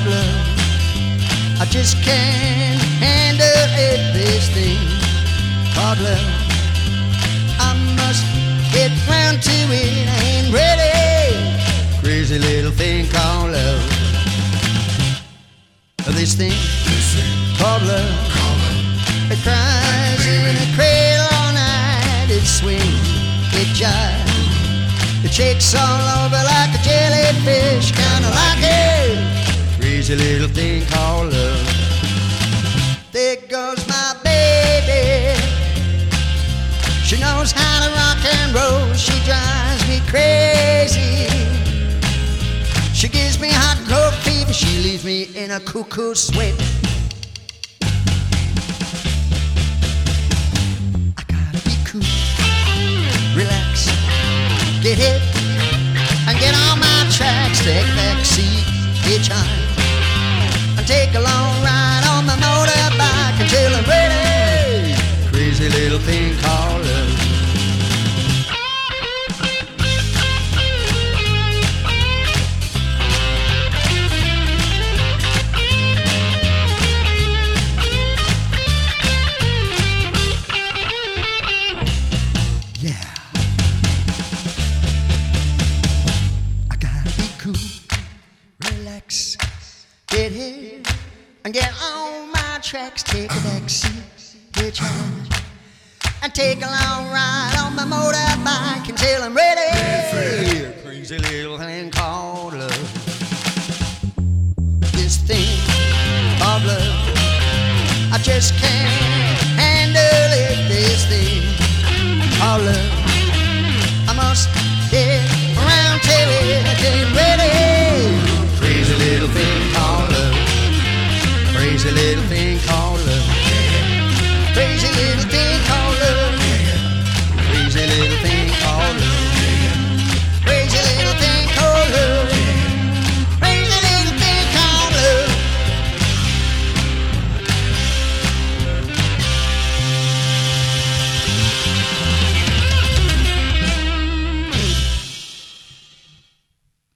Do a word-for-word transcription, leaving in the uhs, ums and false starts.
love. I just can't handle it, this thing called love. I must get round to it, I ain't ready. Crazy little thing called love. This thing called love. It cries in a cradle all night. It swings, it jives, it shakes all over like a jellyfish, kinda like it. Crazy little thing called love. There goes my baby. She knows how to rock and roll. She drives me crazy. She gives me hot and cold fever. She leaves me in a cuckoo sweat. I gotta be cool, relax, get hit, and get on my tracks. Take back seat, hitchhike, and take a long ride on my motorbike until I'm ready. Crazy little thing called love. Get here and get on my tracks. Take a back seat, hitchhike, and take a long ride on my motorbike until I'm ready. Yeah, crazy little thing called love. This thing called love. I just can't handle it. This thing called love. I must